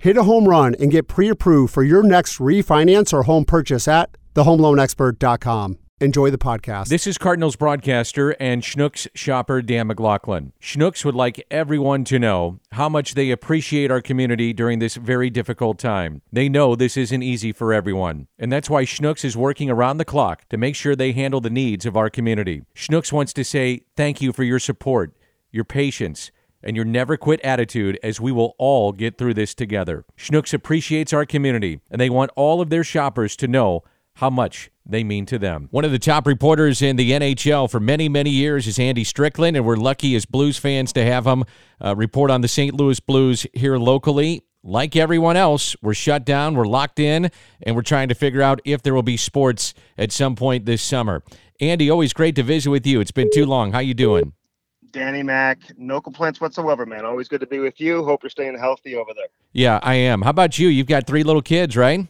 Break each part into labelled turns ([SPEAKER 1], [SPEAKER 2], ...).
[SPEAKER 1] Hit a home run and get pre-approved for your next refinance or home purchase at thehomeloanexpert.com. Enjoy the podcast.
[SPEAKER 2] This is Cardinals broadcaster and Schnucks shopper Dan McLaughlin. Schnucks would like everyone to know how much they appreciate our community during this very difficult time. They know this isn't easy for everyone, and that's why Schnucks is working around the clock to make sure they handle the needs of our community. Schnucks wants to say thank you for your support, your patience, and your never-quit attitude as we will all get through this together. Schnucks appreciates our community, and they want all of their shoppers to know how much they mean to them. One of the top reporters in the NHL for many, many years is Andy Strickland, and we're lucky as Blues fans to have him report on the St. Louis Blues here locally. Like everyone else, we're shut down, we're locked in, and we're trying to figure out if there will be sports at some point this summer. Andy, always great to visit with you. It's been too long. How you doing?
[SPEAKER 3] Danny Mac, no complaints whatsoever, man. Always good to be with you. Hope you're staying healthy over there.
[SPEAKER 2] Yeah, I am. How about you? You've got 3 little kids, right?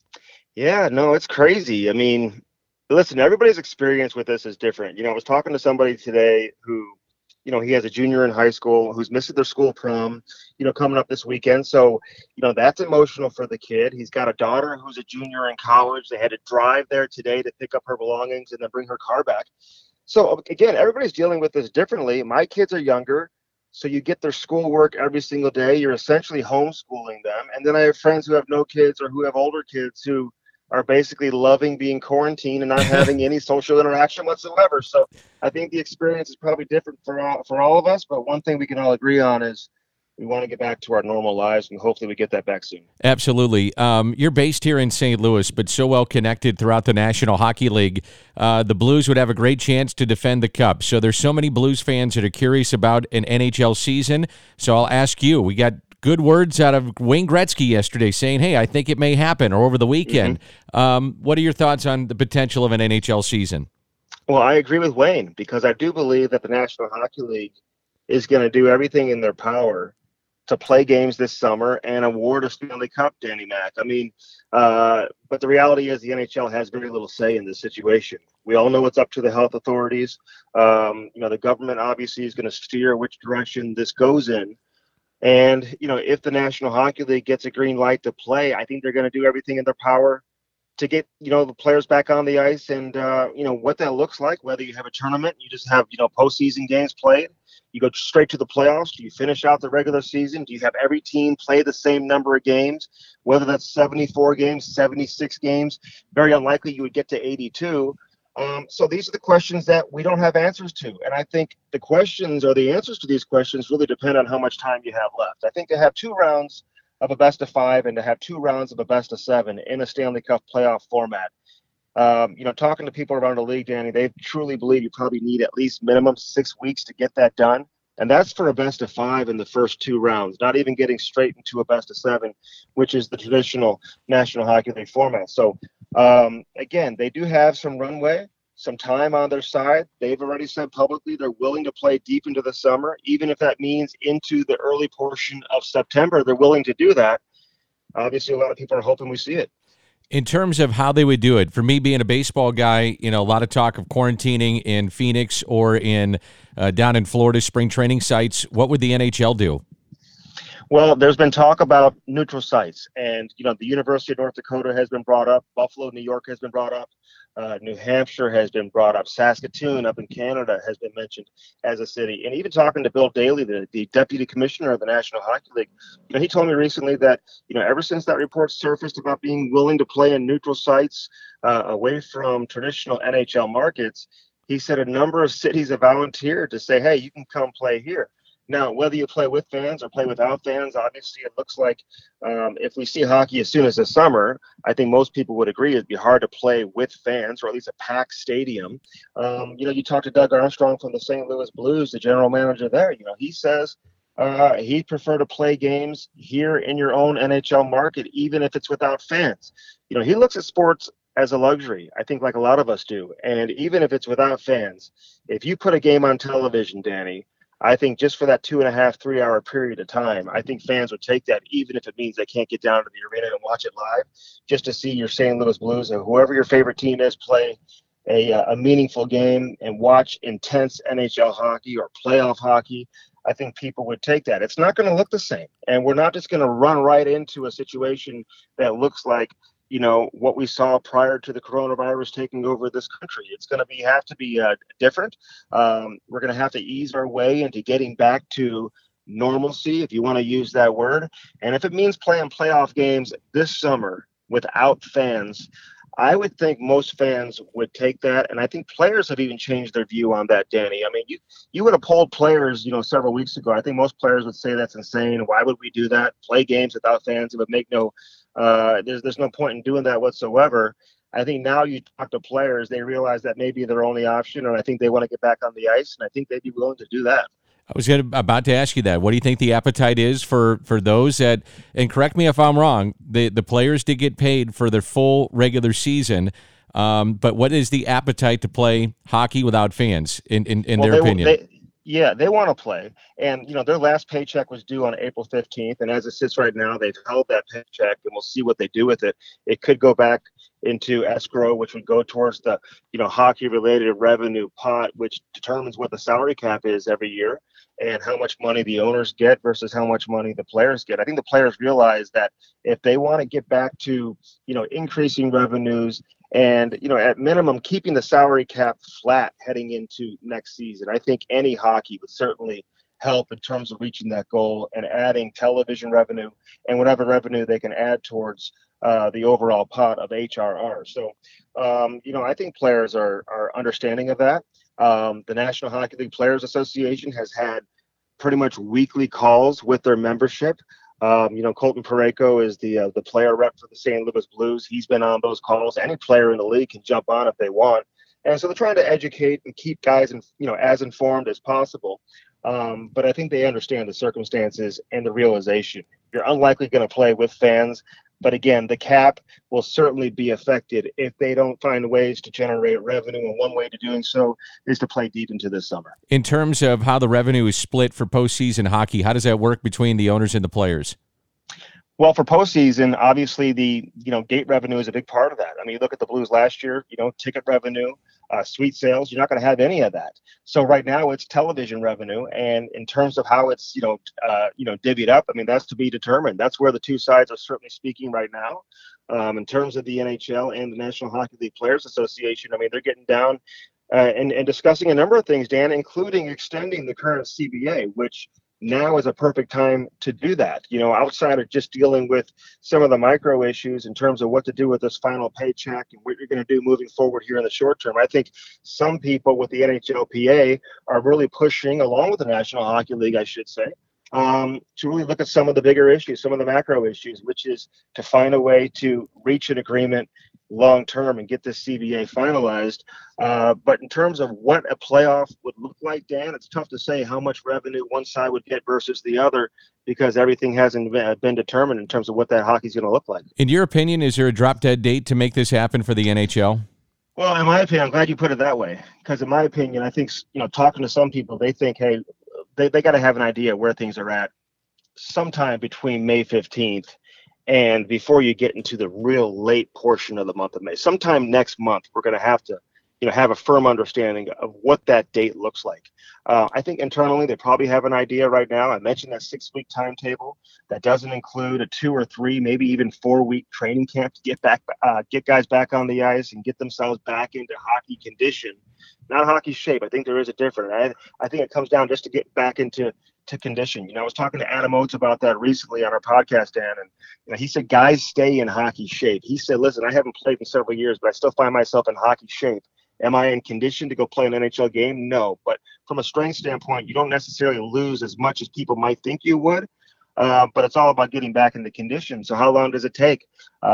[SPEAKER 3] Yeah, no, it's crazy. I mean, listen, everybody's experience with this is different. I was talking to somebody today who, he has a junior in high school who's missing their school prom, coming up this weekend. So, that's emotional for the kid. He's got a daughter who's a junior in college. They had to drive there today to pick up her belongings and then bring her car back. So, again, everybody's dealing with this differently. My kids are younger, so you get their schoolwork every single day. You're essentially homeschooling them. And then I have friends who have no kids or who have older kids who are basically loving being quarantined and not having any social interaction whatsoever. So I think the experience is probably different for all of us. But one thing we can all agree on is we want to get back to our normal lives, and hopefully we get that back soon.
[SPEAKER 2] Absolutely. You're based here in St. Louis, but so well connected throughout the National Hockey League. The Blues would have a great chance to defend the Cup. So there's so many Blues fans that are curious about an NHL season. So I'll ask you, we got good words out of Wayne Gretzky yesterday saying, hey, I think it may happen, or over the weekend. What are your thoughts on the potential of an NHL season?
[SPEAKER 3] Well, I agree with Wayne, because I do believe that the National Hockey League is going to do everything in their power to play games this summer and award a Stanley Cup, Danny Mac. I mean, but the reality is the NHL has very little say in this situation. We all know it's up to the health authorities. The government obviously is going to steer which direction this goes in. And, if the National Hockey League gets a green light to play, I think they're going to do everything in their power to get, the players back on the ice. And, what that looks like, whether you have a tournament, you just have, postseason games played, you go straight to the playoffs, do you finish out the regular season? Do you have every team play the same number of games, whether that's 74 games, 76 games? Very unlikely you would get to 82. So these are the questions that we don't have answers to. And I think the questions or the answers to these questions really depend on how much time you have left. I think to have 2 rounds of a best of 5 and to have 2 rounds of a best of 7 in a Stanley Cup playoff format. Talking to people around the league, Danny, they truly believe you probably need at least minimum 6 weeks to get that done. And that's for a best of 5 in the first 2 rounds, not even getting straight into a best of 7, which is the traditional National Hockey League format. So, again, they do have some runway, some time on their side. They've already said publicly they're willing to play deep into the summer, even if that means into the early portion of September. They're willing to do that. Obviously, a lot of people are hoping we see it.
[SPEAKER 2] In terms of how they would do it, for me being a baseball guy, a lot of talk of quarantining in Phoenix or in down in Florida spring training sites. What would the NHL do?
[SPEAKER 3] Well, there's been talk about neutral sites, and the University of North Dakota has been brought up. Buffalo, New York has been brought up. New Hampshire has been brought up. Saskatoon up in Canada has been mentioned as a city. And even talking to Bill Daly, the deputy commissioner of the National Hockey League, he told me recently that ever since that report surfaced about being willing to play in neutral sites away from traditional NHL markets, he said a number of cities have volunteered to say, hey, you can come play here. Now, whether you play with fans or play without fans, obviously it looks like if we see hockey as soon as the summer, I think most people would agree it'd be hard to play with fans or at least a packed stadium. You talk to Doug Armstrong from the St. Louis Blues, the general manager there. He says he'd prefer to play games here in your own NHL market, even if it's without fans. He looks at sports as a luxury, I think, like a lot of us do. And even if it's without fans, if you put a game on television, Danny, I think just for that 2.5, 3 hour period of time, I think fans would take that, even if it means they can't get down to the arena and watch it live, just to see your St. Louis Blues or whoever your favorite team is play a meaningful game and watch intense NHL hockey or playoff hockey. I think people would take that. It's not going to look the same. And we're not just going to run right into a situation that looks like, what we saw prior to the coronavirus taking over this country. It's going to have to be different. We're going to have to ease our way into getting back to normalcy, if you want to use that word. And if it means playing playoff games this summer without fans, I would think most fans would take that. And I think players have even changed their view on that, Danny. I mean, you would have polled players, several weeks ago. I think most players would say that's insane. Why would we do that? Play games without fans? It would make there's no point in doing that whatsoever. I think now you talk to players, they realize that may be their only option. And I think they want to get back on the ice. And I think they'd be willing to do that.
[SPEAKER 2] I was about to ask you that. What do you think the appetite is for those that, and correct me if I'm wrong, the players did get paid for their full regular season, but what is the appetite to play hockey without fans in their opinion?
[SPEAKER 3] They want to play. And, their last paycheck was due on April 15th. And as it sits right now, they've held that paycheck, and we'll see what they do with it. It could go back into escrow, which would go towards the, hockey-related revenue pot, which determines what the salary cap is every year and how much money the owners get versus how much money the players get. I think the players realize that if they want to get back to, increasing revenues and, at minimum, keeping the salary cap flat heading into next season, I think any hockey would certainly help in terms of reaching that goal and adding television revenue and whatever revenue they can add towards the overall pot of HRR. So, I think players are understanding of that. The National Hockey League Players Association has had pretty much weekly calls with their membership. Colton Parayko is the player rep for the St. Louis Blues. He's been on those calls. Any player in the league can jump on if they want. And so they're trying to educate and keep guys, as informed as possible. But I think they understand the circumstances and the realization. You're unlikely going to play with fans. But again, the cap will certainly be affected if they don't find ways to generate revenue. And one way to doing so is to play deep into this summer.
[SPEAKER 2] In terms of how the revenue is split for postseason hockey, how does that work between the owners and the players?
[SPEAKER 3] Well, for postseason, obviously the gate revenue is a big part of that. I mean, you look at the Blues last year, ticket revenue, suite sales, you're not going to have any of that. So right now it's television revenue. And in terms of how it's, divvied up, I mean, that's to be determined. That's where the two sides are certainly speaking right now. In terms of the NHL and the National Hockey League Players Association, I mean, they're getting down and discussing a number of things, Dan, including extending the current CBA, which now is a perfect time to do that, outside of just dealing with some of the micro issues in terms of what to do with this final paycheck and what you're going to do moving forward here in the short term. I think some people with the NHLPA are really pushing, along with the National Hockey League, I should say, to really look at some of the bigger issues, some of the macro issues, which is to find a way to reach an agreement long term and get this CBA finalized. But in terms of what a playoff would look like, Dan, it's tough to say how much revenue one side would get versus the other because everything hasn't been determined in terms of what that hockey's going to look like.
[SPEAKER 2] In your opinion, is there a drop-dead date to make this happen for the NHL?
[SPEAKER 3] Well, in my opinion, I'm glad you put it that way because in my opinion, I think, talking to some people, they think, hey, they got to have an idea where things are at sometime between May 15th and before you get into the real late portion of the month of May. Sometime next month, we're going to have to, have a firm understanding of what that date looks like. I think internally, they probably have an idea right now. I mentioned that 6-week timetable. That doesn't include a 2 or 3, maybe even 4-week training camp to get guys back on the ice and get themselves back into hockey condition, not hockey shape. I think there is a difference. I think it comes down just to get back into condition. I was talking to Adam Oates about that recently on our podcast, Dan, and he said guys stay in hockey shape. He said, listen, I haven't played in several years, but I still find myself in hockey shape. Am I in condition to go play an NHL game? No. But from a strength standpoint, you don't necessarily lose as much as people might think you would. But it's all about getting back into condition. So how long does it take?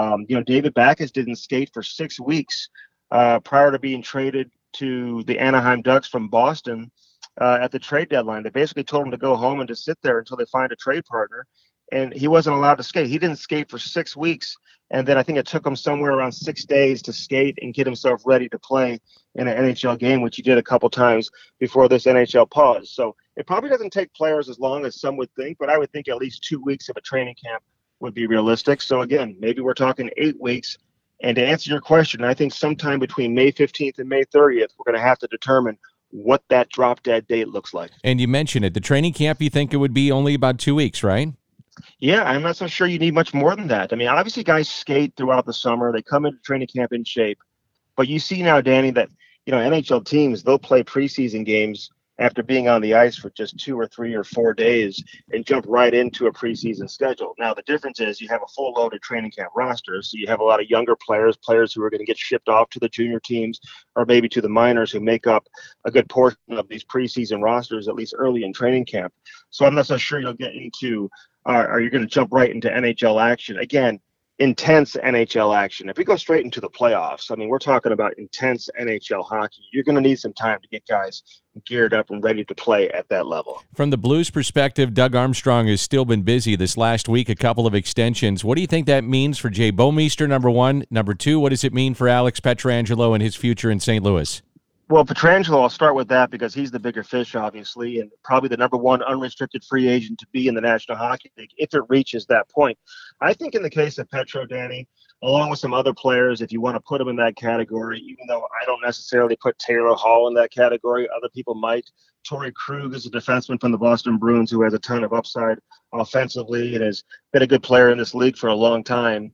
[SPEAKER 3] David Backes didn't skate for 6 weeks prior to being traded to the Anaheim Ducks from Boston at the trade deadline. They basically told him to go home and just sit there until they find a trade partner. And he wasn't allowed to skate. He didn't skate for 6 weeks. And then I think it took him somewhere around 6 days to skate and get himself ready to play in an NHL game, which he did a couple times before this NHL pause. So it probably doesn't take players as long as some would think, but I would think at least 2 weeks of a training camp would be realistic. So again, maybe we're talking 8 weeks. And to answer your question, I think sometime between May 15th and May 30th, we're going to have to determine what that drop dead date looks like.
[SPEAKER 2] And you mentioned it. The training camp, you think it would be only about 2 weeks, right?
[SPEAKER 3] Yeah, I'm not so sure you need much more than that. I mean, obviously guys skate throughout the summer. They come into training camp in shape. But you see now, Danny, that NHL teams, they'll play preseason games after being on the ice for just 2 or 3 or 4 days and jump right into a preseason schedule. Now, the difference is you have a full loaded training camp roster. So you have a lot of younger players who are going to get shipped off to the junior teams or maybe to the minors who make up a good portion of these preseason rosters, at least early in training camp. So I'm not so sure you'll get into, are you going to jump right into NHL action? Again, intense NHL action. If we go straight into the playoffs, I mean, we're talking about intense NHL hockey. You're going to need some time to get guys geared up and ready to play at that level.
[SPEAKER 2] From the Blues' perspective, Doug Armstrong has still been busy this last week, a couple of extensions. What do you think that means for Jay Bouwmeester, number one? Number two, what does it mean for Alex Pietrangelo and his future in St. Louis?
[SPEAKER 3] Well, Pietrangelo, I'll start with that because he's the bigger fish, obviously, and probably the number one unrestricted free agent to be in the National Hockey League if it reaches that point. I think in the case of Petro, Danny, along with some other players, if you want to put them in that category, even though I don't necessarily put Taylor Hall in that category, other people might. Torrey Krug is a defenseman from the Boston Bruins who has a ton of upside offensively and has been a good player in this league for a long time.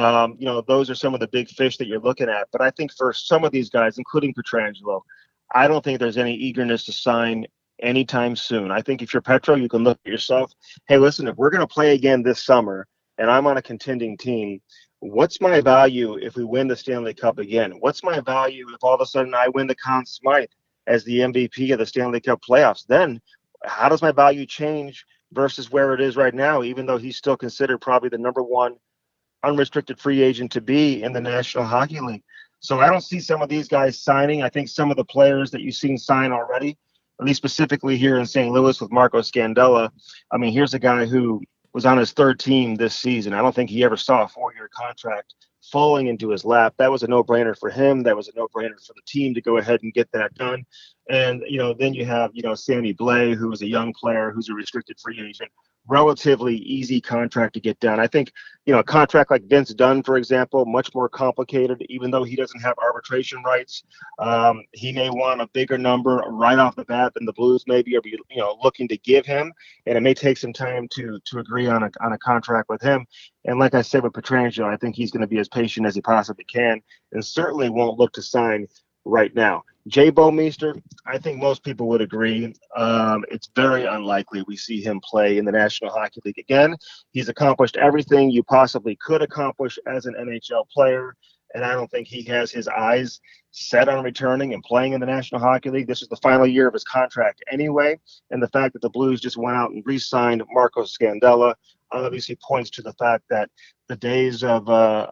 [SPEAKER 3] Those are some of the big fish that you're looking at. But I think for some of these guys, including Pietrangelo, I don't think there's any eagerness to sign anytime soon. I think if you're Petro, you can look at yourself, hey, listen, if we're going to play again this summer and I'm on a contending team, what's my value if we win the Stanley Cup again? What's my value if all of a sudden I win the Conn Smythe as the MVP of the Stanley Cup playoffs? Then how does my value change versus where it is right now, even though he's still considered probably the number one unrestricted free agent to be in the National Hockey League? So I don't see some of these guys signing. I think some of the players that you've seen sign already, at least specifically here in St. Louis with Marco Scandella. I mean, here's a guy who was on his third team this season. I don't think he ever saw a 4-year contract falling into his lap. That was a no-brainer for him. That was a no-brainer for the team to go ahead and get that done. And, then you have, Sammy Blais, who is a young player who's a restricted free agent. Relatively easy contract to get done. I think, a contract like Vince Dunn, for example, much more complicated, even though he doesn't have arbitration rights. He may want a bigger number right off the bat than the Blues maybe are, looking to give him. And it may take some time to agree on a contract with him. And like I said with Pietrangelo, I think he's going to be as patient as he possibly can and certainly won't look to sign right now. Jay Bouwmeester, I think most people would agree. It's very unlikely we see him play in the National Hockey League again. He's accomplished everything you possibly could accomplish as an NHL player, and I don't think he has his eyes set on returning and playing in the National Hockey League. This is the final year of his contract anyway, and the fact that the Blues just went out and re-signed Marco Scandella obviously points to the fact that the days of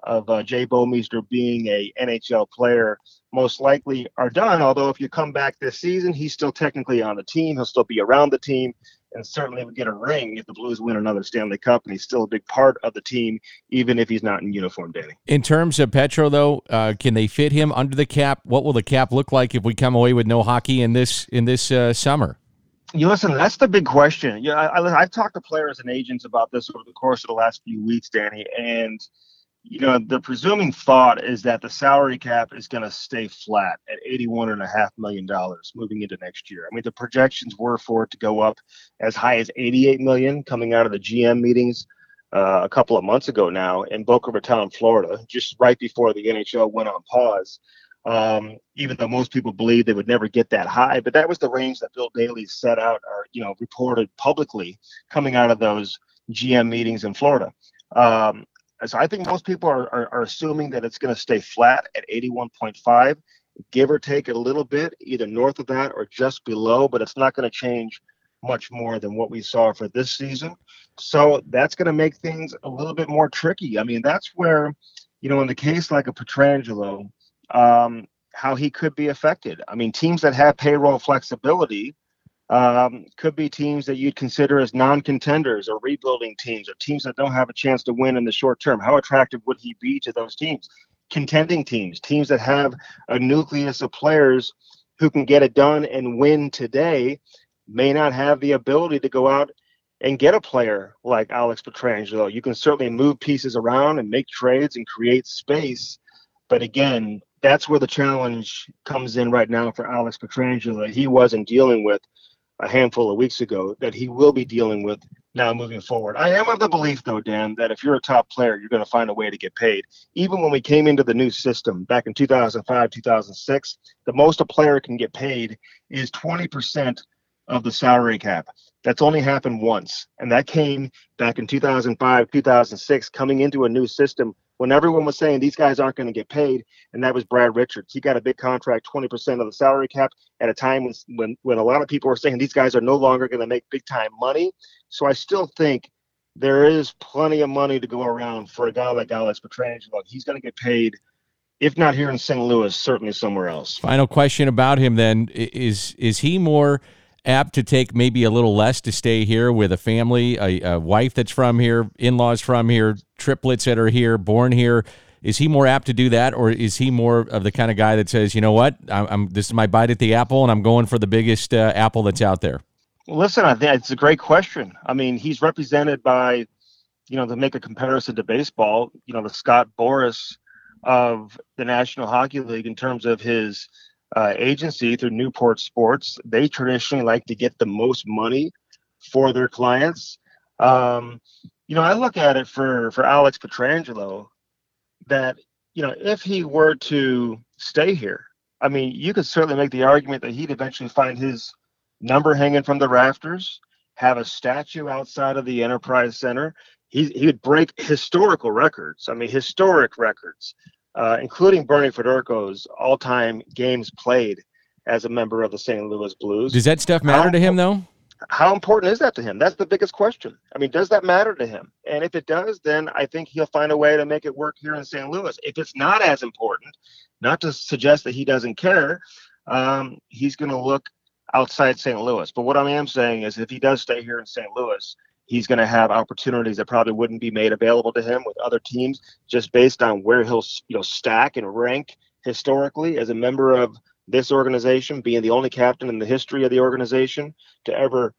[SPEAKER 3] Jay Bouwmeester being a NHL player most likely are done. Although if you come back this season, he's still technically on the team. He'll still be around the team and certainly would get a ring if the Blues win another Stanley Cup. And he's still a big part of the team, even if he's not in uniform, Danny.
[SPEAKER 2] In terms of Petro, though, can they fit him under the cap? What will the cap look like if we come away with no hockey in this summer?
[SPEAKER 3] Listen, that's the big question. I've talked to players and agents about this over the course of the last few weeks, Danny, and the presuming thought is that the salary cap is going to stay flat at $81.5 million moving into next year. I mean, the projections were for it to go up as high as $88 million coming out of the GM meetings a couple of months ago now in Boca Raton, Florida, just right before the NHL went on pause. Even though most people believe they would never get that high, but that was the range that Bill Daly set out or, reported publicly coming out of those GM meetings in Florida. So I think most people are assuming that it's going to stay flat at 81.5, give or take a little bit, either north of that or just below, but it's not going to change much more than what we saw for this season. So that's going to make things a little bit more tricky. I mean, that's where, in the case like a Pietrangelo, how he could be affected. I mean, teams that have payroll flexibility could be teams that you'd consider as non-contenders or rebuilding teams or teams that don't have a chance to win in the short term. How attractive would he be to those teams? Contending teams that have a nucleus of players who can get it done and win today may not have the ability to go out and get a player like Alex Pietrangelo. You can certainly move pieces around and make trades and create space. But again, that's where the challenge comes in right now for Alex Pietrangelo that he wasn't dealing with a handful of weeks ago, that he will be dealing with now moving forward. I am of the belief, though, Dan, that if you're a top player, you're going to find a way to get paid. Even when we came into the new system back in 2005, 2006, the most a player can get paid is 20% of the salary cap. That's only happened once. And that came back in 2005, 2006, coming into a new system when everyone was saying these guys aren't going to get paid. And that was Brad Richards. He got a big contract, 20% of the salary cap at a time when a lot of people were saying these guys are no longer going to make big time money. So I still think there is plenty of money to go around for a guy like Alex Pietrangelo. He's going to get paid, if not here in St. Louis, certainly somewhere else.
[SPEAKER 2] Final question about him then, is he more apt to take maybe a little less to stay here with a family, a wife that's from here, in-laws from here, triplets that are here, born here? Is he more apt to do that, or is he more of the kind of guy that says, you know what, this is my bite at the apple, and I'm going for the biggest apple that's out there?
[SPEAKER 3] Well, listen, I think it's a great question. I mean, he's represented by, to make a comparison to baseball, the Scott Boras of the National Hockey League in terms of his agency through Newport Sports. They traditionally like to get the most money for their clients. I look at it for Alex Pietrangelo that, if he were to stay here, I mean, you could certainly make the argument that he'd eventually find his number hanging from the rafters, have a statue outside of the Enterprise Center. He would break historical records. I mean, historic records. Including Bernie Federko's all-time games played as a member of the St. Louis Blues.
[SPEAKER 2] Does that stuff matter to him, though?
[SPEAKER 3] How important is that to him? That's the biggest question. I mean, does that matter to him? And if it does, then I think he'll find a way to make it work here in St. Louis. If it's not as important, not to suggest that he doesn't care, he's going to look outside St. Louis. But what I am saying is if he does stay here in St. Louis, he's going to have opportunities that probably wouldn't be made available to him with other teams just based on where he'll stack and rank historically as a member of this organization, being the only captain in the history of the organization to ever,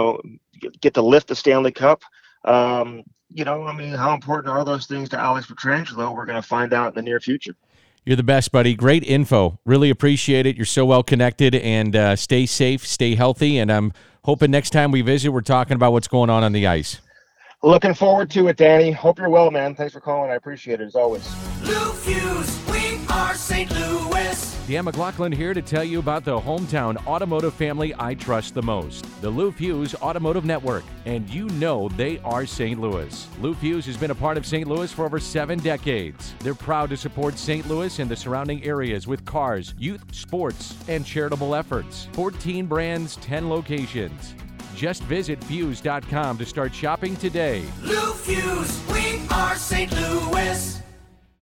[SPEAKER 3] get to lift the Stanley Cup. How important are those things to Alex Pietrangelo? We're going to find out in the near future.
[SPEAKER 2] You're the best, buddy. Great info. Really appreciate it. You're so well connected, and stay safe, stay healthy, and I'm hoping next time we visit, we're talking about what's going on the ice.
[SPEAKER 3] Looking forward to it, Danny. Hope you're well, man. Thanks for calling. I appreciate it, as always.
[SPEAKER 4] Lou Fuse, we are St. Louis.
[SPEAKER 2] Dan McLaughlin here to tell you about the hometown automotive family I trust the most, the Lou Fuse Automotive Network. And they are St. Louis. Lou Fuse has been a part of St. Louis for over 7 decades. They're proud to support St. Louis and the surrounding areas with cars, youth, sports, and charitable efforts. 14 brands, 10 locations. Just visit Fuse.com to start shopping today.
[SPEAKER 4] Lou Fuse, we are St. Louis.